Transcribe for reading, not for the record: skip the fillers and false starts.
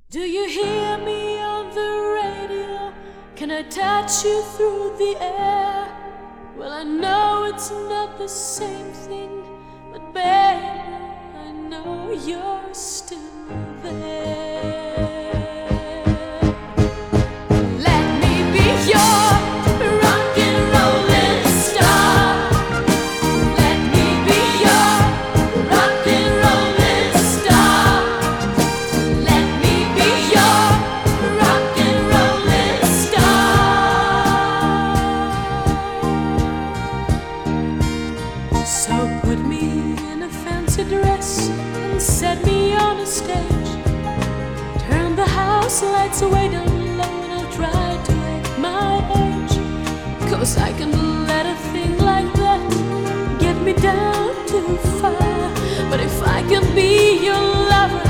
Do you hear me on the radio? Can I touch you through the air? Well, I know it's not the same thing, but baby, I know you're still there. Let me be your rock and rollin' star. Let me be your rock and rollin' star. Let me be your rock and rollin' star. So put me in a fancy dress and set me on a stage. Turn the house lights way down low and I'll try to act my age. 'Cause I can let a thing like that get me down too far. But if I can be your lover,